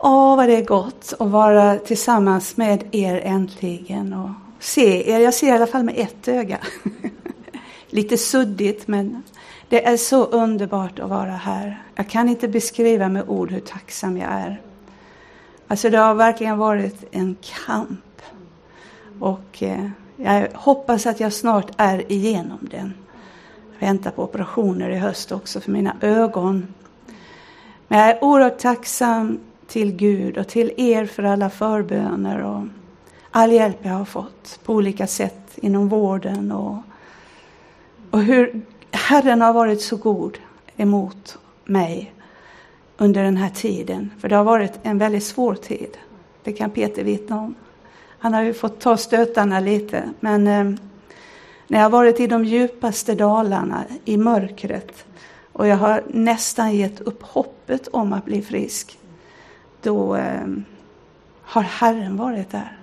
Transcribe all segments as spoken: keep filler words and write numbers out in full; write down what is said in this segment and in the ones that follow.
Åh, vad det är gott att vara tillsammans med er äntligen och se er. Jag ser i alla fall med ett öga. Lite suddigt, men det är så underbart att vara här. Jag kan inte beskriva med ord hur tacksam jag är. Alltså det har verkligen varit en kamp. Och eh, jag hoppas att jag snart är igenom den. Jag väntar på operationer i höst också för mina ögon. Men jag är oerhört tacksam till Gud och till er för alla förböner och all hjälp jag har fått på olika sätt inom vården. Och, och hur Herren har varit så god emot mig under den här tiden. För det har varit en väldigt svår tid. Det kan Peter vittna om. Han har ju fått ta stötarna lite. Men eh, när jag har varit i de djupaste dalarna, i mörkret. Och jag har nästan gett upp hoppet om att bli frisk. Då eh, har Herren varit där.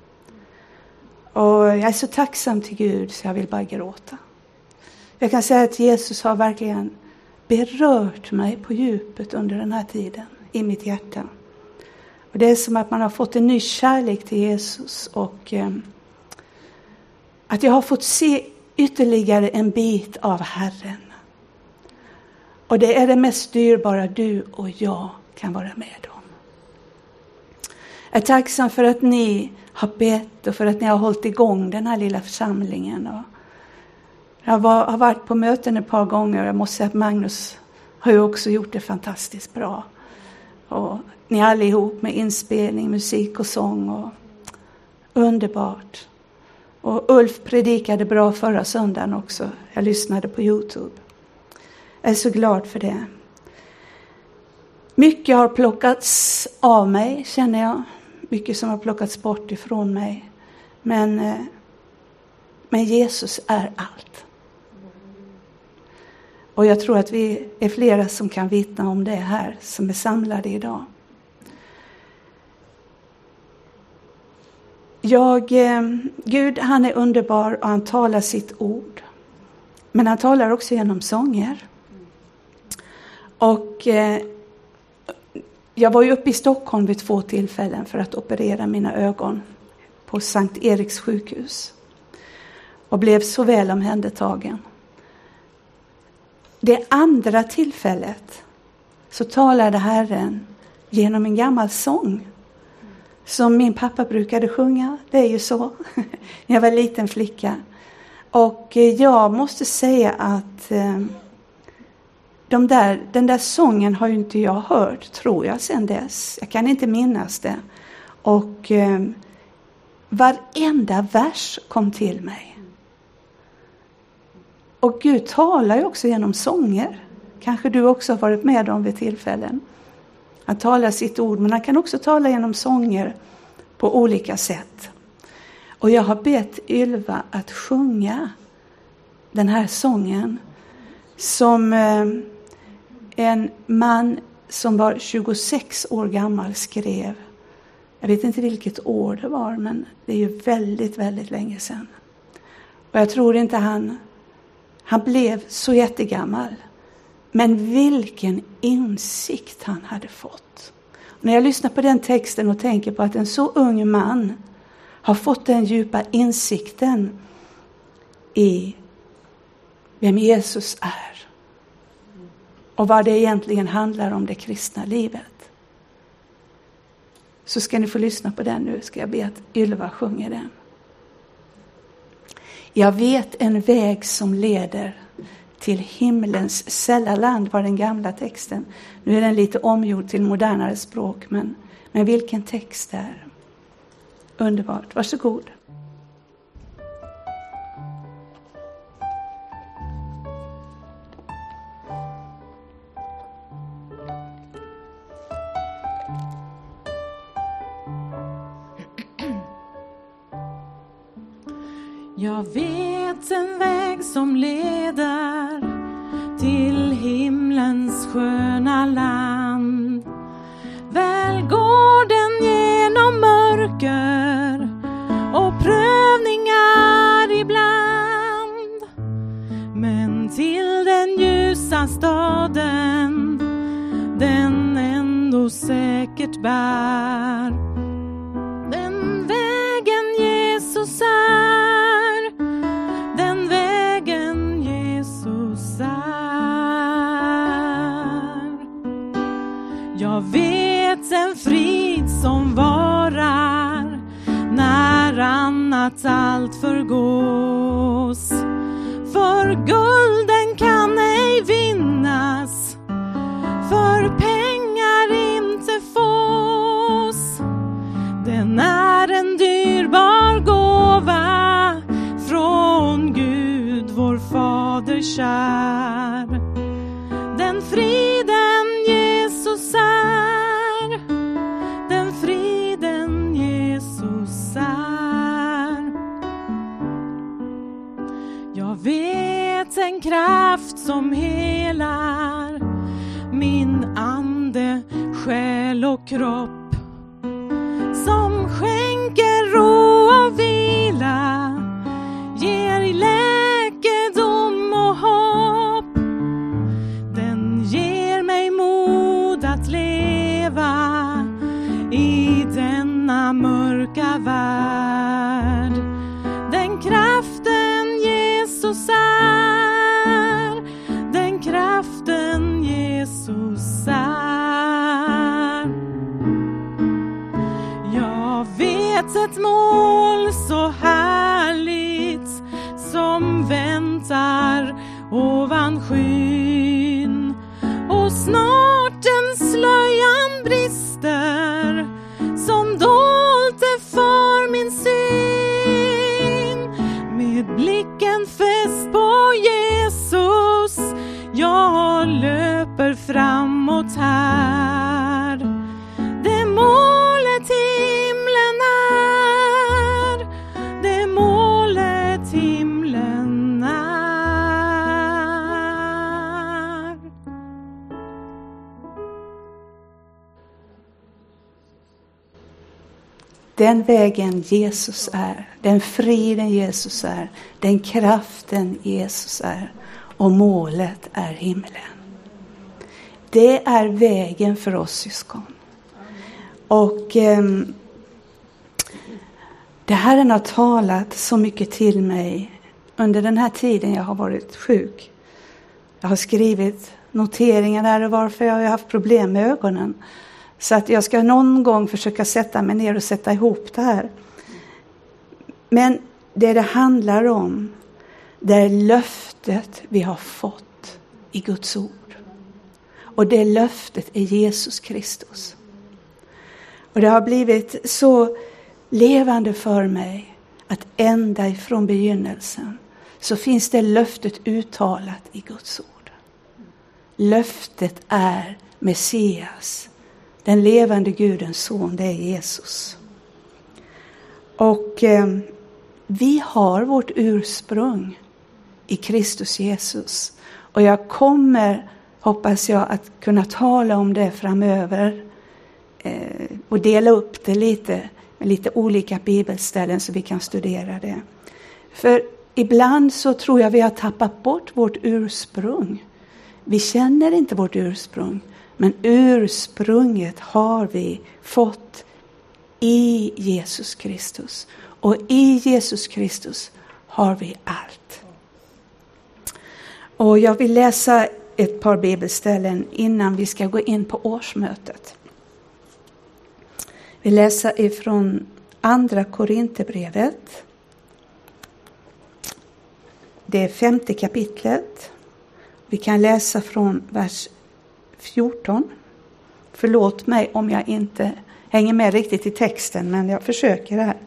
Och jag är så tacksam till Gud så jag vill bara gråta. Jag kan säga att Jesus har verkligen berört mig på djupet under den här tiden. I mitt hjärta. Och det är som att man har fått en ny kärlek till Jesus. Och eh, att jag har fått se ytterligare en bit av Herren. Och det är det mest dyrbara du och jag kan vara med om. Jag är tacksam för att ni har bett och för att ni har hållit igång den här lilla församlingen. Och jag var, har varit på möten ett par gånger och jag måste säga att Magnus har ju också gjort det fantastiskt bra. Och ni allihop med inspelning, musik och sång. Och underbart. Och Ulf predikade bra förra söndagen också. Jag lyssnade på YouTube. Jag är så glad för det. Mycket har plockats av mig, känner jag. Mycket som har plockats bort ifrån mig. Men, men Jesus är allt. Och jag tror att vi är flera som kan vittna om det här, som är samlade idag. Jag, Gud, han är underbar och han talar sitt ord. Men han talar också genom sånger. Och eh, jag var ju uppe i Stockholm vid två tillfällen för att operera mina ögon på Sankt Eriks sjukhus. Och blev så väl omhändertagen. Det andra tillfället så talade Herren genom en gammal sång. Som min pappa brukade sjunga. Det är ju så. Jag var en liten flicka. Och jag måste säga att eh, de där, den där sången har ju inte jag hört, tror jag, sedan dess. Jag kan inte minnas det. Och eh, varenda vers kom till mig. Och Gud talar ju också genom sånger. Kanske du också har varit med om vid tillfällen. Han talar sitt ord, men han kan också tala genom sånger på olika sätt. Och jag har bett Ylva att sjunga den här sången som eh, en man som var tjugosex år gammal skrev. Jag vet inte vilket år det var, men det är ju väldigt, väldigt länge sedan. Och jag tror inte han, han blev så jättegammal. Men vilken insikt han hade fått. Och när jag lyssnar på den texten och tänker på att en så ung man har fått den djupa insikten i vem Jesus är. Och vad det egentligen handlar om, det kristna livet. Så ska ni få lyssna på den nu. Ska jag be att Ylva sjunger den. Jag vet en väg som leder till himlens sällarland, var den gamla texten. Nu är den lite omgjord till modernare språk, men, men vilken text det är. Underbart, varsågod. Jag vet en väg som leder till himlens sköna land. Väl går den genom mörker och prövningar ibland. Men till den ljusa staden den ändå så säkert bär. Den vägen Jesus är, den vägen Jesus är. Jag vet en frid som varar när annat allt förgås. För gulden kan ej vinnas, för pengar inte fås. Den är en dyrbar gåva från Gud vår Fader kär. Den friden Jesus är, den friden Jesus är. Jag vet en kraft som helar min ande, själ och kropp, som skänker ro och vila, ger läkedom och hopp. Den ger mig mod att leva i denna mörka värld. Den kraften Jesus är, den kraften Jesus är. Jag vet ett mål så härligt som väntar ovan skyn, och snart den slöjan brister som dolt är för min syn. Med blicken fäst på Jesus jag löper framåt här. Det målet himlen är, det målet himlen är. Den vägen Jesus är, den friden Jesus är, den kraften Jesus är, och målet är himlen. Det är vägen för oss syskon. Och eh, det Herren har talat så mycket till mig under den här tiden jag har varit sjuk. Jag har skrivit noteringar där och varför jag har haft problem med ögonen. Så att jag ska någon gång försöka sätta mig ner och sätta ihop det här. Men det det handlar om, det är löftet vi har fått i Guds ord. Och det löftet är Jesus Kristus. Och det har blivit så levande för mig att ända ifrån begynnelsen så finns det löftet uttalat i Guds ord. Löftet är Messias, den levande Gudens son, det är Jesus. Och eh, vi har vårt ursprung i Kristus Jesus. Och jag kommer, hoppas jag, att kunna tala om det framöver. Eh, och dela upp det lite med lite olika bibelställen så vi kan studera det. För ibland så tror jag vi har tappat bort vårt ursprung. Vi känner inte vårt ursprung. Men ursprunget har vi fått i Jesus Kristus. Och i Jesus Kristus har vi allt. Och jag vill läsa ett par bibelställen innan vi ska gå in på årsmötet. Vi läser ifrån andra Korinthierbrevet. Det är femte kapitlet. Vi kan läsa från vers fjorton. Förlåt mig om jag inte hänger med riktigt i texten, men jag försöker här.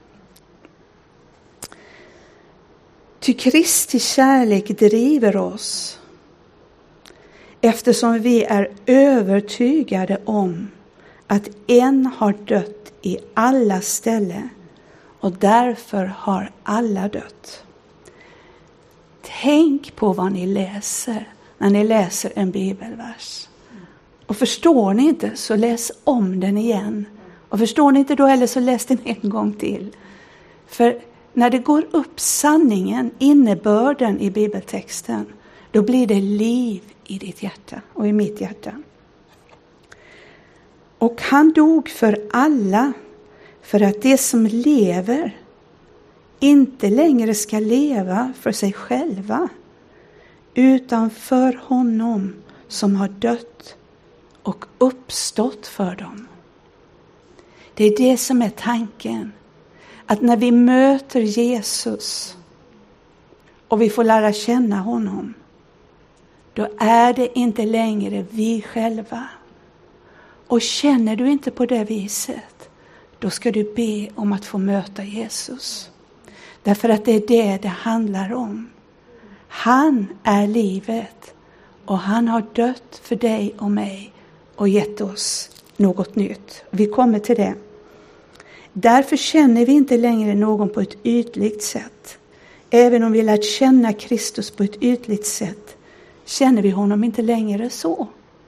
Ty Kristi kärlek driver oss, eftersom vi är övertygade om att en har dött i alla ställen och därför har alla dött. Tänk på vad ni läser när ni läser en bibelvers. Och förstår ni inte så läs om den igen. Och förstår ni inte då heller så läs den en gång till. För när det går upp sanningen, innebörden i bibeltexten, då blir det liv i ditt hjärta och i mitt hjärta. Och han dog för alla, för att det som lever inte längre ska leva för sig själva, utan för honom som har dött och uppstått för dem. Det är det som är tanken. Att när vi möter Jesus och vi får lära känna honom, då är det inte längre vi själva. Och känner du inte på det viset, då ska du be om att få möta Jesus. Därför att det är det det handlar om. Han är livet och han har dött för dig och mig och gett oss något nytt. Vi kommer till det. Därför känner vi inte längre någon på ett ytligt sätt. Även om vi lärt känna Kristus på ett ytligt sätt, känner vi honom inte längre så.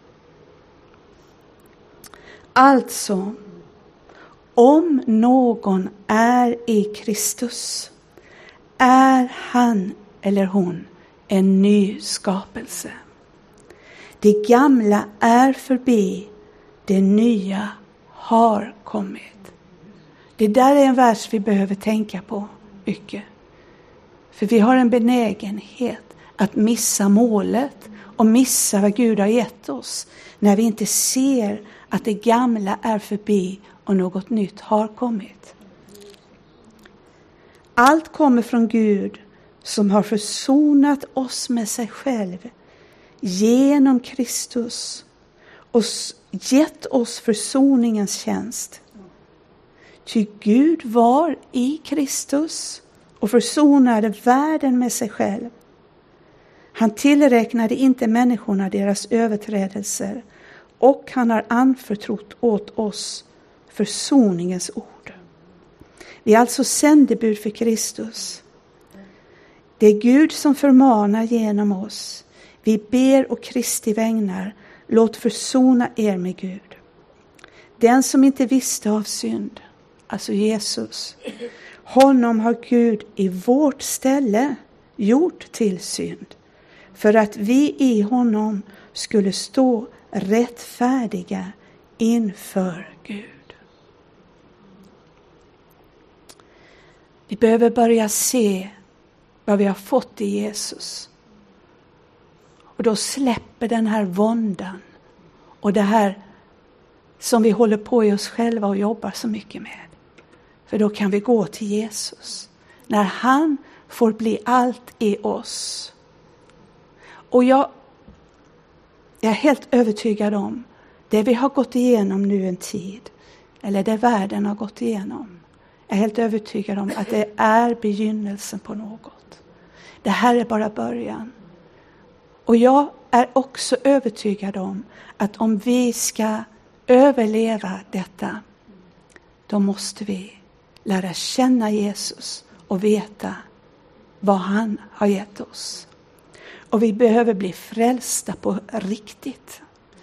Alltså, om någon är i Kristus, är han eller hon en ny skapelse. Det gamla är förbi, det nya har kommit. Det där är en vers vi behöver tänka på mycket. För vi har en benägenhet att missa målet och missa vad Gud har gett oss, när vi inte ser att det gamla är förbi och något nytt har kommit. Allt kommer från Gud som har försonat oss med sig själv genom Kristus och gett oss försoningens tjänst. Ty Gud var i Kristus och försonade världen med sig själv. Han tillräknade inte människorna deras överträdelser, och han har anförtrott åt oss försoningens ord. Vi är alltså sändebud för Kristus. Det är Gud som förmanar genom oss. Vi ber och Kristi vägnar, låt försona er med Gud. Den som inte visste av synd, alltså Jesus, honom har Gud i vårt ställe gjort till synd, för att vi i honom skulle stå rättfärdiga inför Gud. Vi behöver börja se vad vi har fått i Jesus. Och då släpper den här våndan och det här som vi håller på i oss själva och jobbar så mycket med. För då kan vi gå till Jesus när han får bli allt i oss. Och jag, jag är helt övertygad om det vi har gått igenom nu en tid, eller det världen har gått igenom. Jag är helt övertygad om att det är begynnelsen på något. Det här är bara början. Och jag är också övertygad om att om vi ska överleva detta, då måste vi lära känna Jesus och veta vad han har gett oss. Och vi behöver bli frälsta på riktigt.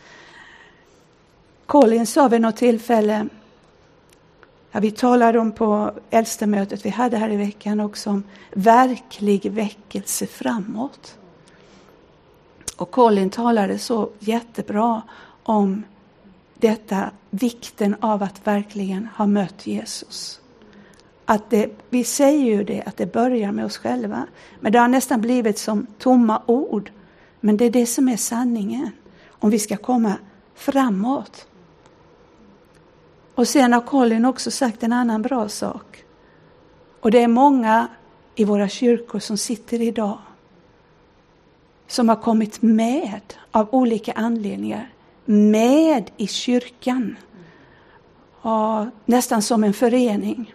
Colin sa vid något tillfälle, ja, vi talade om på äldste mötet vi hade här i veckan också, om verklig väckelse framåt. Och Colin talade så jättebra om detta, vikten av att verkligen ha mött Jesus. Att det, vi säger ju det, att det börjar med oss själva. Men det har nästan blivit som tomma ord. Men det är det som är sanningen. Om vi ska komma framåt. Och sen har Colin också sagt en annan bra sak. Och det är många i våra kyrkor som sitter idag, som har kommit med av olika anledningar. Med i kyrkan. Och nästan som en förening.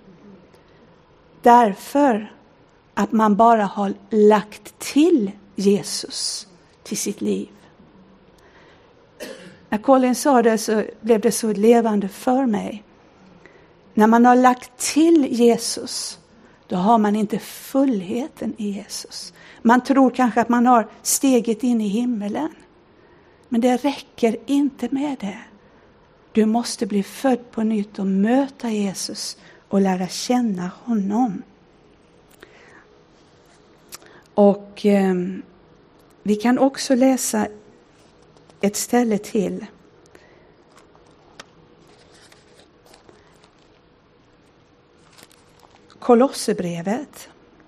Därför att man bara har lagt till Jesus till sitt liv. När Colin sa det så blev det så levande för mig. När man har lagt till Jesus, då har man inte fullheten i Jesus. Man tror kanske att man har steget in i himmelen. Men det räcker inte med det. Du måste bli född på nytt och möta Jesus och lära känna honom. Och eh, vi kan också läsa ett ställe till. Kolosserbrevet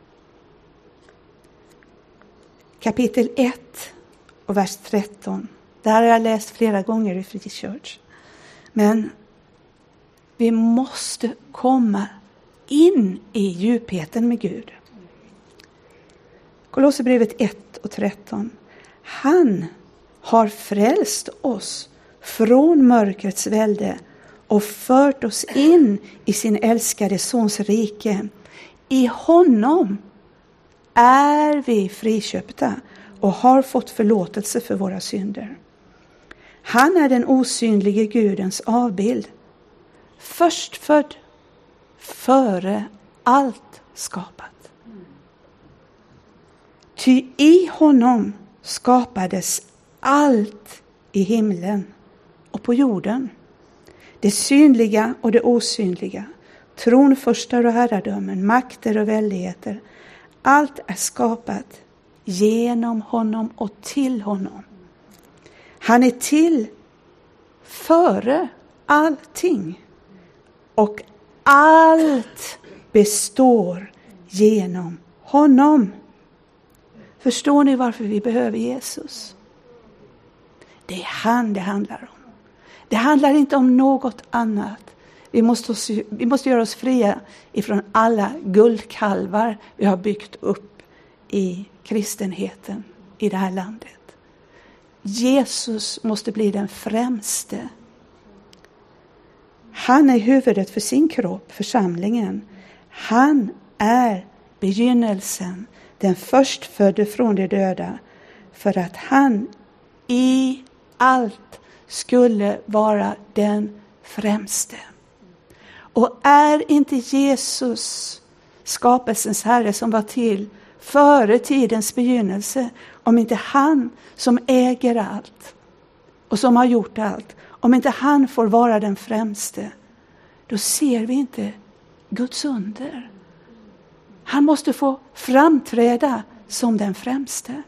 kapitel ett och vers tretton. Det här har jag läst flera gånger i Free Church. Men vi måste komma in i djupheten med Gud. Kolosserbrevet ett och tretton. Han har frälst oss från mörkrets välde och fört oss in i sin älskade sons rike. I honom är vi friköpta och har fått förlåtelse för våra synder. Han är den osynlige Gudens avbild, förstfödd före allt skapat. Ty i honom skapades allt i himlen och på jorden. Det synliga och det osynliga, tronfurstar och herradömen, makter och väldigheter. Allt är skapat genom honom och till honom. Han är till före allting. Och allt består genom honom. Förstår ni varför vi behöver Jesus? Det är han det handlar om. Det handlar inte om något annat. Vi måste, vi måste göra oss fria ifrån alla guldkalvar vi har byggt upp i kristenheten i det här landet. Jesus måste bli den främste. Han är huvudet för sin kropp, församlingen. Han är begynnelsen, den förstfödde från de döda, för att han i allt skulle vara den främste. Och är inte Jesus skapelsens herre som var till före tidens begynnelse, om inte han som äger allt och som har gjort allt, om inte han får vara den främste, då ser vi inte Guds under. Han måste få framträda som den främste.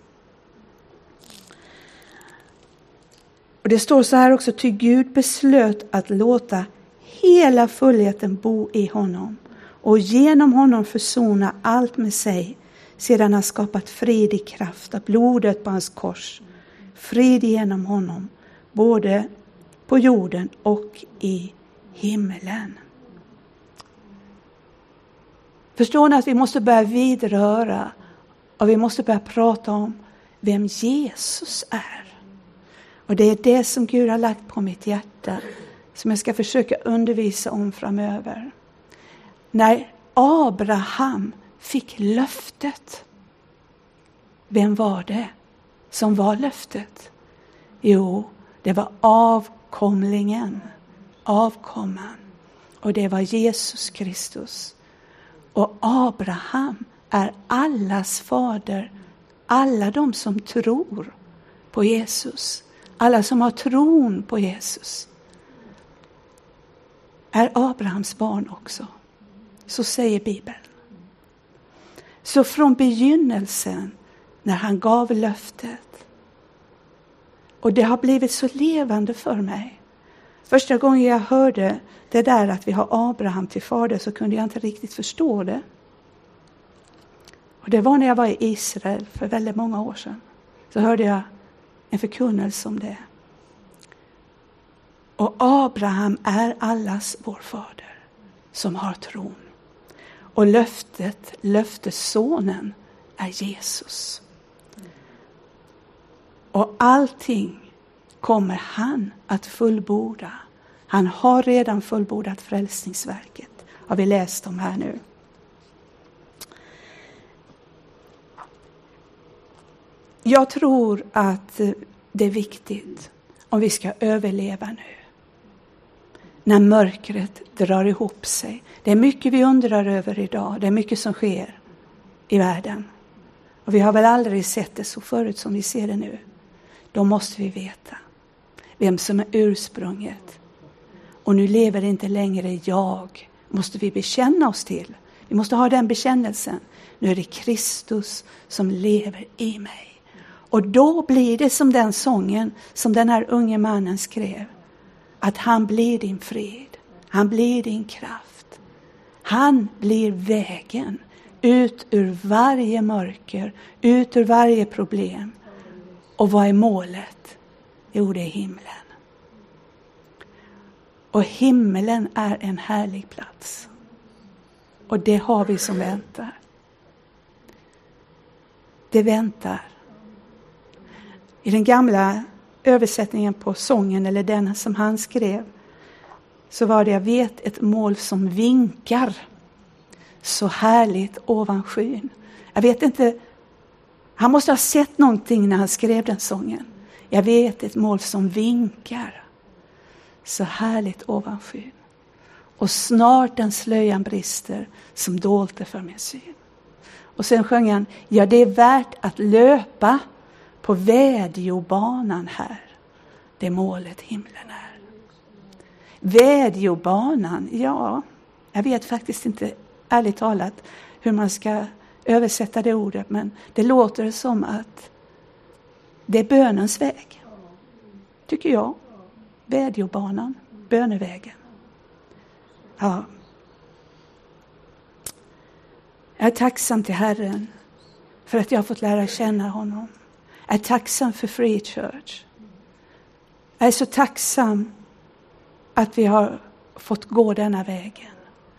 Och det står så här också: ty Gud beslöt att låta hela fullheten bo i honom och genom honom försona allt med sig, sedan han skapat frid i kraft av blodet på hans kors. Frid genom honom, både på jorden och i himlen. Förstår ni att vi måste börja vidröra och vi måste börja prata om vem Jesus är. Och det är det som Gud har lagt på mitt hjärta, som jag ska försöka undervisa om framöver. När Abraham fick löftet, vem var det som var löftet? Jo, det var avkomlingen, avkomman. Och det var Jesus Kristus. Och Abraham är allas fader. Alla de som tror på Jesus, alla som har tron på Jesus, är Abrahams barn också. Så säger Bibeln. Så från begynnelsen, när han gav löftet, och det har blivit så levande för mig. Första gången jag hörde det där att vi har Abraham till fader, så kunde jag inte riktigt förstå det. Och det var när jag var i Israel för väldigt många år sedan. Så hörde jag en förkunnelse om det. Och Abraham är allas vår fader som har tron. Och löftet, löftessonen är Jesus. Och allting kommer han att fullborda. Han har redan fullbordat frälsningsverket. Har vi läst om här nu. Jag tror att det är viktigt om vi ska överleva nu. När mörkret drar ihop sig. Det är mycket vi undrar över idag. Det är mycket som sker i världen. Och vi har väl aldrig sett det så förut som vi ser det nu. Då måste vi veta vem som är ursprunget. Och nu lever inte längre jag. Måste vi bekänna oss till. Vi måste ha den bekännelsen. Nu är det Kristus som lever i mig. Och då blir det som den sången som den här unge mannen skrev. Att han blir din frid. Han blir din kraft. Han blir vägen ut ur varje mörker, ut ur varje problem. Och vad är målet? Jo, det är himlen. Och himlen är en härlig plats. Och det har vi som väntar. Det väntar. I den gamla översättningen på sången, eller den som han skrev, så var det: jag vet ett mål som vinkar så härligt ovan skyn. Jag vet inte, han måste ha sett någonting när han skrev den sången. Jag vet ett mål som vinkar så härligt ovan skyn. Och snart den slöjan brister som dolt för min syn. Och sen sjöng han: ja, det är värt att löpa på vädjobanan här. Det målet himlen är. Vädjobanan, ja, jag vet faktiskt inte ärligt talat hur man ska översätta det ordet, men det låter som att det är bönens väg, tycker jag. Vädjobanan, bönevägen. Ja. Jag är tacksam till Herren för att jag har fått lära känna honom. Jag är tacksam för Free Church. Jag är så tacksam att vi har fått gå denna vägen.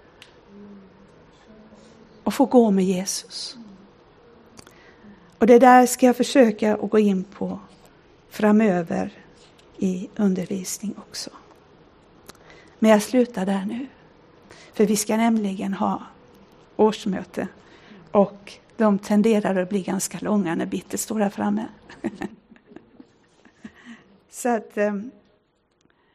Och få gå med Jesus. Och det där ska jag försöka att gå in på framöver i undervisning också. Men jag slutar där nu. För vi ska nämligen ha årsmöte. Och de tenderar att bli ganska långa när Bitte står där framme. Så att